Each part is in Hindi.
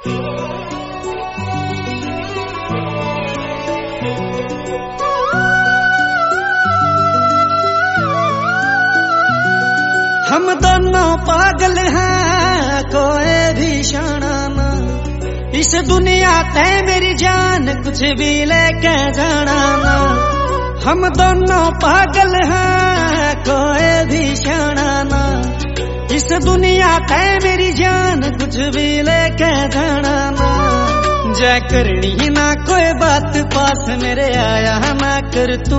हम दोनों पागल हैं, कोई भी शाना ना। इस दुनिया ते मेरी जान, कुछ भी लेके जाना ना। हम दोनों पागल हैं, कोई भी शाना ना। इस दुनिया ते मेरी जान, कुछ भी लेके जाना ना। जय करनी ना कोई बात, पास मेरे आया ना कर तू।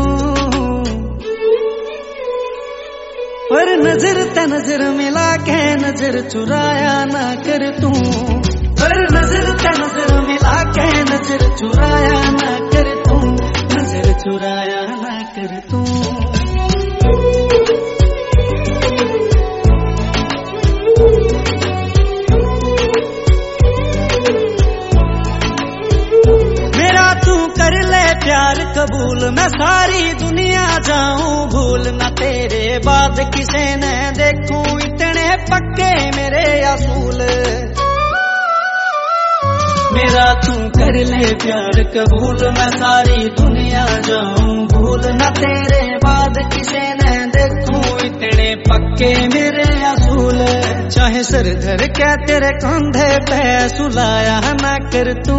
पर नजर ते नजर मिला के नजर चुराया ना कर तू। पर नजर ते नजर मिला के नजर चुराया ना कर तू। नजर चुराया ना कर तू। मेरा तू कर ले प्यार कबूल, मैं सारी दुनिया जाऊं भूल। ना तेरे बाद किसे न देखूं, इतने पक्के मेरे असूल। मेरा तू कर ले प्यार कबूल, मैं सारी दुनिया जाऊं भूल। ना तेरे बाद किसे न देखूं, इतने पक्के मेरे असूल। चाहे सर धर के तेरे कंधे पे सुलाया ना कर तू।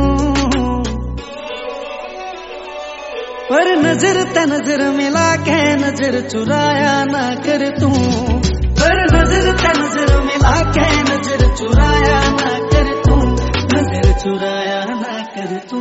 पर नजर ते नजर मिला के नजर चुराया ना कर तू। पर नजर ते नजर मिला के नजर चुराया ना कर तू। नजर चुराया ना कर तू।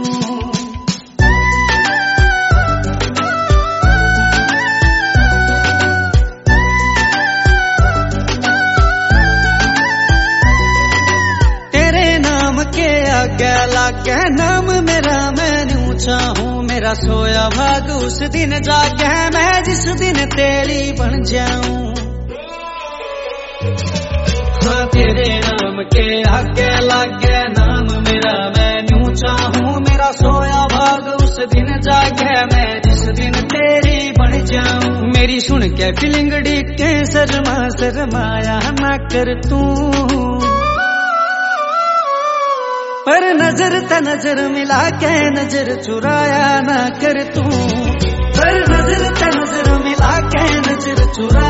तेरे नाम के आगे लागे नाम मेरा, मैं न्यू चाहूं मेरा सोया भाग उस दिन जागे मैं, जिस दिन तेरी बन जाऊं। हाँ तेरे नाम के आगे लागे नाम मेरा, मैं न्यू चाहूं मेरा सोया भाग उस दिन जागे मैं, जिस दिन तेरी बन जाऊं। मेरी सुन के फीलिंग डिके शर्मा शर्माया ना कर तू। पर नजर ते नजर मिला के नजर चुराया ना कर तू। पर नजर ते नजर मिला के नजर चुराया